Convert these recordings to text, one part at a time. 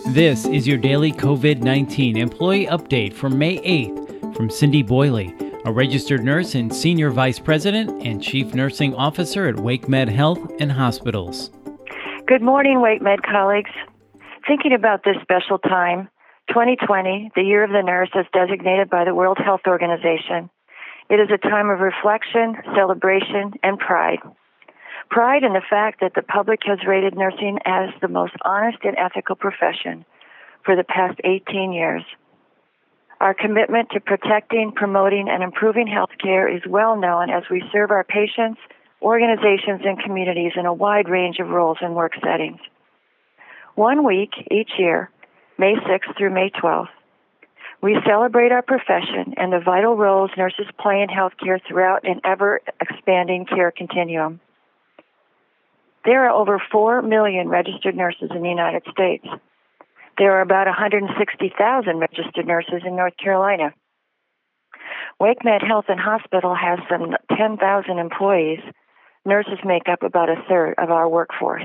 This is your daily COVID-19 employee update for May 8th from Cindy Boyle, a registered nurse and Senior Vice President and Chief Nursing Officer at WakeMed Health and Hospitals. Good morning, WakeMed colleagues. Thinking about this special time, 2020, the Year of the Nurse as designated by the World Health Organization, it is a time of reflection, celebration, and pride. Pride in the fact that the public has rated nursing as the most honest and ethical profession for the past 18 years. Our commitment to protecting, promoting, and improving healthcare is well known as we serve our patients, organizations, and communities in a wide range of roles and work settings. 1 week each year, May 6th through May 12th, we celebrate our profession and the vital roles nurses play in healthcare throughout an ever-expanding care continuum. There are over 4 million registered nurses in the United States. There are about 160,000 registered nurses in North Carolina. WakeMed Health and Hospital has some 10,000 employees. Nurses make up about a third of our workforce.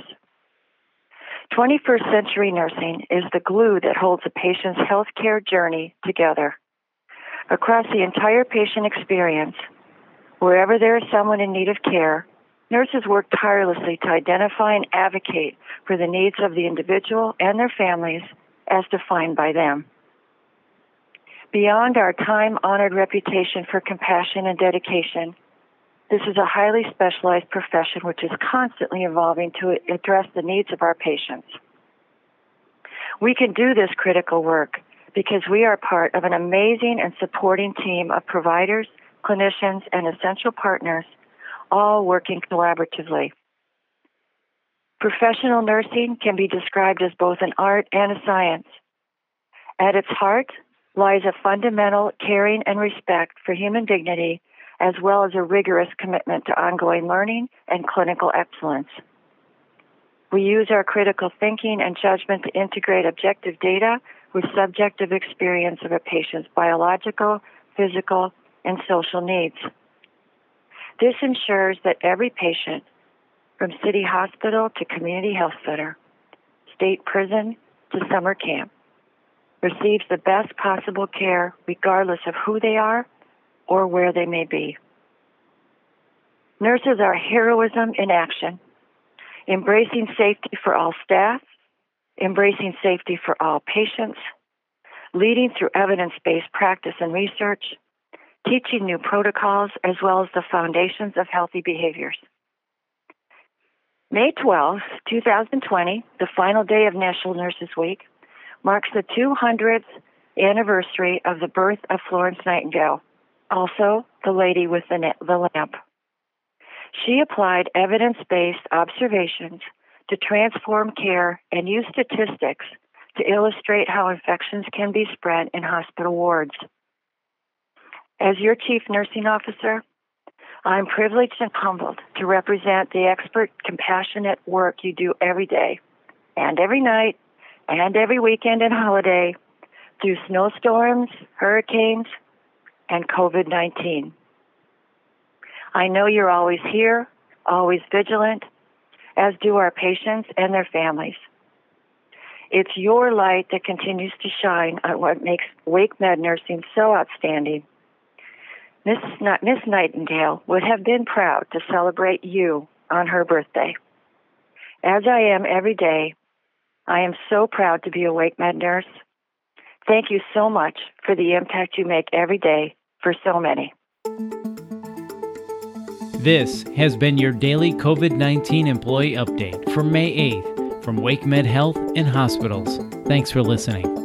21st century nursing is the glue that holds a patient's healthcare journey together. Across the entire patient experience, wherever there is someone in need of care, nurses work tirelessly to identify and advocate for the needs of the individual and their families as defined by them. Beyond our time-honored reputation for compassion and dedication, this is a highly specialized profession which is constantly evolving to address the needs of our patients. We can do this critical work because we are part of an amazing and supporting team of providers, clinicians, and essential partners, all working collaboratively. Professional nursing can be described as both an art and a science. At its heart lies a fundamental caring and respect for human dignity, as well as a rigorous commitment to ongoing learning and clinical excellence. We use our critical thinking and judgment to integrate objective data with subjective experience of a patient's biological, physical, and social needs. This ensures that every patient, from city hospital to community health center, state prison to summer camp, receives the best possible care regardless of who they are or where they may be. Nurses are heroism in action, embracing safety for all staff, embracing safety for all patients, leading through evidence-based practice and research, teaching new protocols, as well as the foundations of healthy behaviors. May 12, 2020, the final day of National Nurses Week, marks the 200th anniversary of the birth of Florence Nightingale, also the lady with the lamp. She applied evidence-based observations to transform care and use statistics to illustrate how infections can be spread in hospital wards. As your Chief Nursing Officer, I'm privileged and humbled to represent the expert, compassionate work you do every day, and every night, and every weekend and holiday, through snowstorms, hurricanes, and COVID-19. I know you're always here, always vigilant, as do our patients and their families. It's your light that continues to shine on what makes WakeMed nursing so outstanding. Miss Nightingale would have been proud to celebrate you on her birthday. As I am every day, I am so proud to be a WakeMed nurse. Thank you so much for the impact you make every day for so many. This has been your daily COVID-19 employee update for May 8th from WakeMed Health and Hospitals. Thanks for listening.